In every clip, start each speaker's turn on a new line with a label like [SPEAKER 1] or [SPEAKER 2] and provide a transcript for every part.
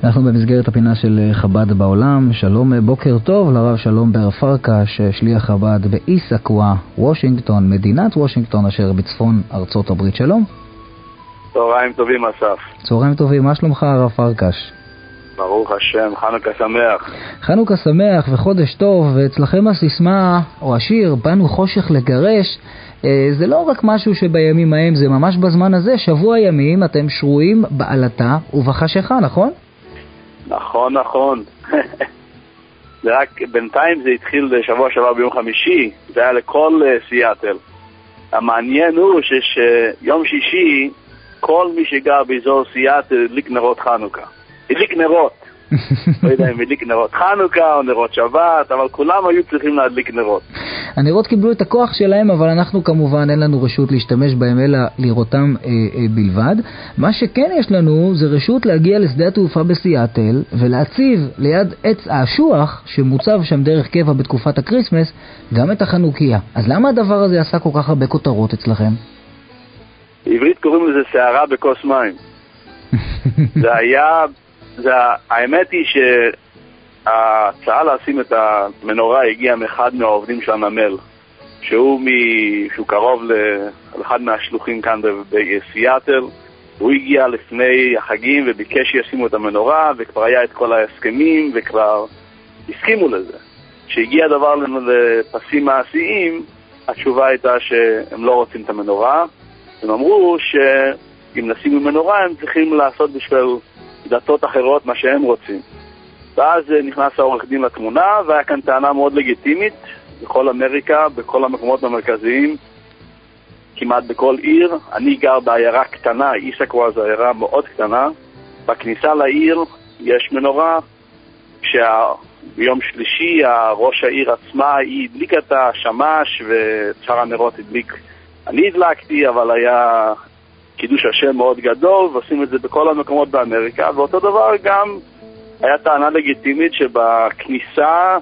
[SPEAKER 1] אנחנו במסגרת הפינה של חב"ד בעולם. שלום, בוקר טוב לרב שלום בר פרקש, שליח חב"ד באיסקווה, וושינגטון, מדינת וושינגטון אשר בצפון ארצות הברית. שלום.
[SPEAKER 2] צהריים טובים אסף.
[SPEAKER 1] צהריים טובים, מה שלומך הרב פרקש?
[SPEAKER 2] ברוך השם, חנוכה שמח.
[SPEAKER 1] חנוכה שמח וחודש טוב, ואצלכם הסיסמה או השיר באנו חושך לגרש, זה לא רק משהו שבימים ההם, זה ממש בזמן הזה, שבוע ימים אתם שרויים בעלתה ובחשיכה, נכון?
[SPEAKER 2] נכון. זה רק בינתיים זה התחיל שבוע שעבר ביום חמישי, זה היה לכל סיאטל. המעניין הוא שיום שישי כל מי שגר באזור סיאטל הדליק נרות חנוכה. הדליק נרות. לא יודע אם הדליק נרות חנוכה או נרות שבת, אבל כולם היו צריכים להדליק נרות.
[SPEAKER 1] הנרות קיבלו את הכוח שלהם, אבל אנחנו כמובן אין לנו רשות להשתמש בהם אלא לראותם בלבד. מה שכן יש לנו זה רשות להגיע לשדה התעופה בסיאטל ולהציב ליד עץ האשוח שמוצב שם דרך קבע בתקופת הקריסמס גם את החנוכיה. אז למה הדבר הזה עשה כל כך הרבה כותרות אצלכם?
[SPEAKER 2] בעברית קוראים לזה שערה בכוס מים. האמת היא שההצעה לשים את המנורה הגיעה מאחד מהעובדים של הנמל, שהוא קרוב לאחד מהשלוחים כאן בסיאטל. הוא הגיע לפני החגים וביקש שישימו את המנורה, וכבר היה את כל ההסכמים וכבר הסכימו לזה. כשהגיע הדבר לפסים מעשיים, התשובה הייתה שהם לא רוצים את המנורה. הם אמרו שאם נשים מנורה הם צריכים לעשות בשביל דתות אחרות מה שהם רוצים. ואז נכנס העורך דין לתמונה, והיה כאן טענה מאוד לגיטימית בכל אמריקה, בכל המקומות המרכזיים, כמעט בכל עיר. אני גר בעיירה קטנה, איסקווה זו עיירה מאוד קטנה. בכניסה לעיר יש מנורה, כשביום שלישי ראש העיר עצמה היא הדליקה את השמש ושאר הנרות הדליק. אני הדלקתי, אבל היה קידוש השם מאוד גדול, ועושים את זה בכל המקומות באמריקה. ואותו דבר גם היה טענה לגיטימית שבכניסה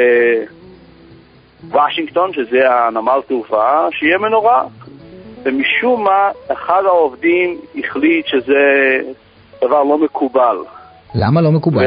[SPEAKER 2] לוושינגטון, שזה הנמל תעופה, שיהיה מנורה. ומשום מה, אחד העובדים החליט שזה דבר לא מקובל.
[SPEAKER 1] למה לא מקובל?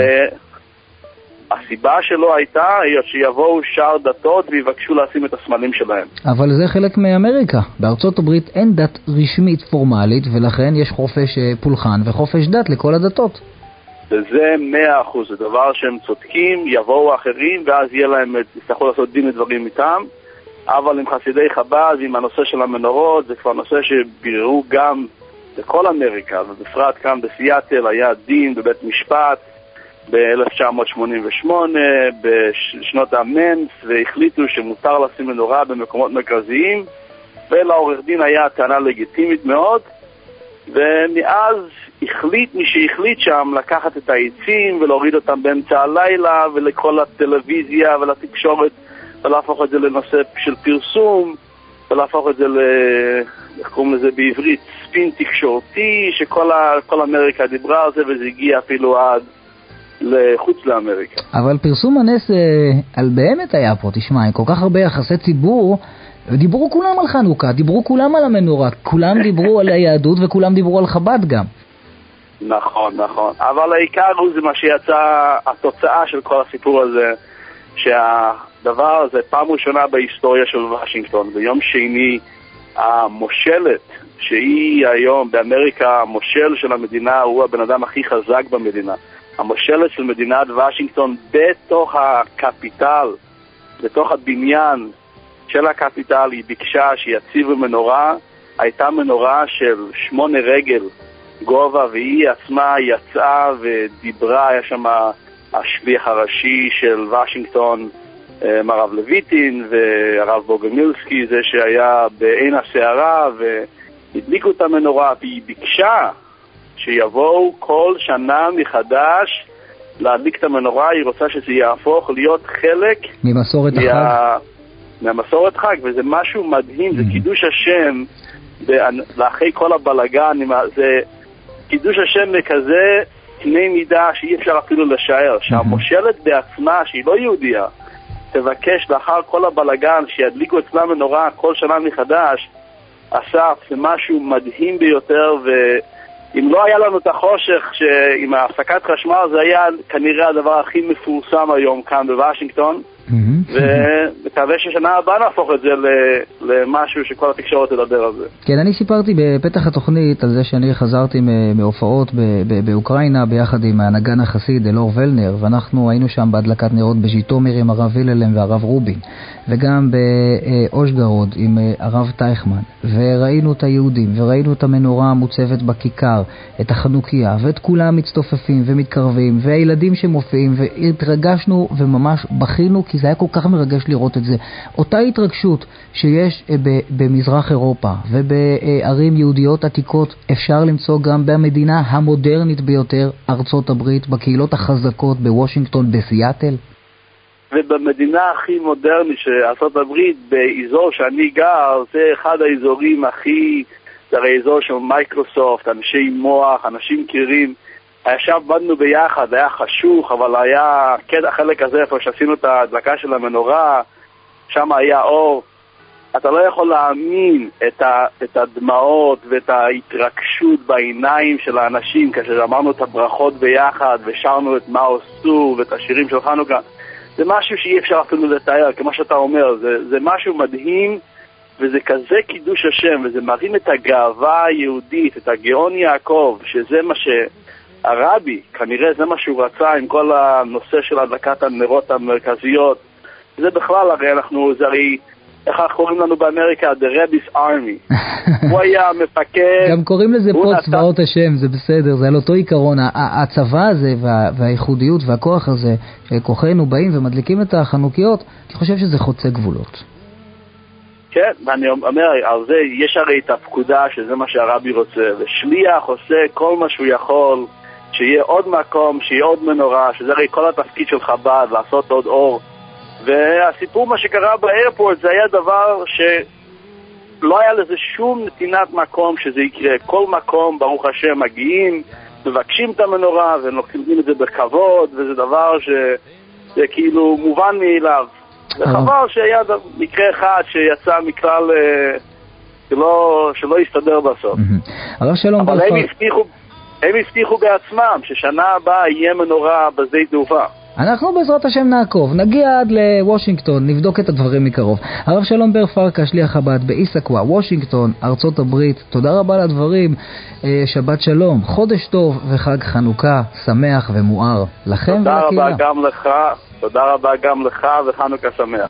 [SPEAKER 2] הסיבה שלו הייתה שיבואו שאר דתות ויבקשו לשים את הסמלים שלהם. אבל
[SPEAKER 1] זה חלק מאמריקה. בארצות הברית אין דת רשמית פורמלית, ולכן יש חופש פולחן וחופש דת לכל הדתות.
[SPEAKER 2] וזה 100%, זה דבר שהם צודקים, יבואו אחרים ואז יהיה להם, יצטרכו לעשות דין ודברים איתם. אבל עם חסידי חב"ד, עם הנושא של המנורות, זה כבר נושא שביררו גם לכל אמריקה, ובפרט כאן בסיאטל היה דין בבית משפט ב-1988, בשנות המנס, והחליטו שמותר לשים מנורה במקומות מרכזיים, ולעורך דין היה טענה לגיטימית מאוד, ומאז החליט מי שהחליט שם לקחת את העצים ולהוריד אותם באמצע הלילה ולכל הטלוויזיה ולתקשורת ולהפוך את זה לנושא של פרסום ולהפוך את זה איך קוראים לזה בעברית? ספין תקשורתי, שכל אמריקה דיברה על זה וזה הגיע אפילו עד לחוץ לאמריקה.
[SPEAKER 1] אבל פרסום הנס על באמת היה פה, תשמע, עם כל כך הרבה יחסי ציבור, דיברו כולם על חנוכה, דיברו כולם על המנורה, כולם דיברו על היהדות וכולם דיברו על חב"ד גם.
[SPEAKER 2] נכון, אבל העיקר הוא זה מה שיצא, התוצאה של כל הסיפור הזה, שהדבר הזה פעם ראשונה בהיסטוריה של וושינגטון, ביום שני המושלת, שהיא היום באמריקה, המושל של המדינה הוא הבן אדם הכי חזק במדינה. המושלת של מדינת וושינגטון בתוך הקפיטל, בתוך הבניין של הקפיטל, היא ביקשה שיציבו מנורה. הייתה מנורה של 8 רגל גובה, והיא עצמה יצאה ודיברה. היה שם השליח הראשי של וושינגטון, הרב לויטין, והרב בוגומילסקי, זה שהיה בעין הסערה, והדליקו את המנורה, והיא ביקשה שיבואו כל שנה מחדש להדליק את המנורה. היא רוצה שזה יהפוך להיות חלק
[SPEAKER 1] ממסורת החג.
[SPEAKER 2] מהמסורת חג, וזה משהו מדהים, זה קידוש השם, לאחרי כל הבלגן, זה קידוש השם בכזה קנה מידה שאי אפשר אפילו לשער, שהמושלת בעצמה, שהיא לא יהודיה, תבקש לאחר כל הבלגן שידליקו אצלה מנורה כל שנה מחדש. אסף, זה משהו מדהים ביותר, אם לא היה לנו את החושך עם ההפסקת חשמל, זה היה כנראה הדבר הכי מפורסם היום כאן בוושינגטון, ומקווה ששנה הבאה נהפוך את זה למשהו שכל התקשורת תדבר על זה.
[SPEAKER 1] כן, אני סיפרתי בפתח התוכנית על זה שאני חזרתי מהופעות באוקראינה ביחד עם הנגן החסיד אלור ולנר, ואנחנו היינו שם בהדלקת נרות בז'יטומיר עם הרב היללם והרב רובין, וגם באושגרוד עם הרב טייכמן, וראינו את היהודים וראינו את המנורה המוצבת בכיכר, את החנוכיה, ואת כולם מצטופפים ומתקרבים, והילדים שמופיעים, והתרגשנו וממש בכינו, כי זה היה כל כך מרגש לראות את זה. אותה התרגשות שיש במזרח אירופה ובערים יהודיות עתיקות אפשר למצוא גם במדינה המודרנית ביותר, ארצות הברית, בקהילות החזקות בוושינגטון, בסיאטל.
[SPEAKER 2] ובמדינה הכי מודרנית שארצות הברית, באזור שאני גר, זה אחד האזורים הכי, זה הרי אזור של מייקרוסופט, אנשי מוח, אנשים מכירים. עכשיו בדנו ביחד, היה חשוך, אבל היה החלק הזה איפה שעשינו את ההדלקה של המנורה, שם היה אור. אתה לא יכול להאמין את הדמעות ואת ההתרגשות בעיניים של האנשים כאשר אמרנו את הברכות ביחד ושרנו את מה עשו ואת השירים של חנוכה. זה משהו שאי אפשר אפילו לתאר, כמו שאתה אומר, זה משהו מדהים, וזה כזה קידוש השם, וזה מרים את הגאווה היהודית, את הגאון יעקב, שזה מה שהרבי, כנראה זה מה שהוא רצה עם כל הנושא של הדלקת הנרות המרכזיות. זה בכלל, הרי זה הרי, איך אנחנו קוראים לנו באמריקה? The Rabbi's Army. הוא היה מפקד.
[SPEAKER 1] גם קוראים לזה פה צבאות השם, זה בסדר, זה על אותו עיקרון. הצבא הזה והייחודיות והכוח הזה, שכוחנו באים ומדליקים את החנוכיות, אני חושב שזה חוצה גבולות.
[SPEAKER 2] כן, ואני אומר, על זה יש הרי את הפקודה שזה מה שהרבי רוצה, ושליח עושה כל מה שהוא יכול, שיהיה עוד מקום, שיהיה עוד מנורה, שזה הרי כל התפקיד של חב"ד, לעשות עוד אור. והסיפור מה שקרה באיירפורט זה היה דבר שלא היה לזה שום נתינת מקום שזה יקרה. כל מקום, ברוך השם, מגיעים, מבקשים את המנורה ונותנים את זה בכבוד, וזה דבר שזה כאילו מובן מאליו. זה חבל שהיה מקרה אחד שיצא מכלל שלא יסתדר בסוף. אבל הם הבטיחו בעצמם ששנה הבאה יהיה מנורה בשדה תעופה.
[SPEAKER 1] אנחנו בעזרת השם נעקוב, נגיע עד לוושינגטון, נבדוק את הדברים מקרוב. הרב שלום בר פרקה, שליח חב"ד באיסקווה, וושינגטון, ארצות הברית, תודה רבה לדברים, שבת שלום, חודש טוב וחג חנוכה שמח ומואר לכם ולקהילה.
[SPEAKER 2] תודה רבה גם לך וחנוכה שמח.